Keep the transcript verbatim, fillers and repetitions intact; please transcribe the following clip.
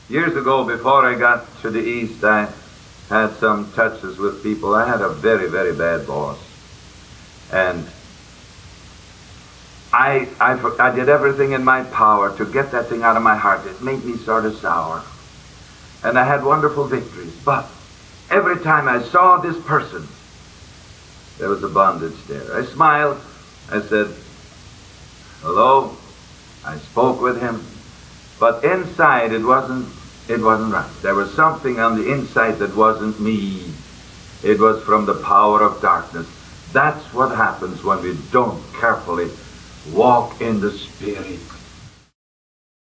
Years ago, before I got to the East, I had some touches with people. I had a very, very bad boss. And I, I, I did everything in my power to get that thing out of my heart. It made me sort of sour. And I had wonderful victories. But every time I saw this person, there was a bondage there. I smiled. I said, hello. I spoke with him. But inside, it wasn't, it wasn't right. There was something on the inside that wasn't me. It was from the power of darkness. That's what happens when we don't carefully walk in the Spirit.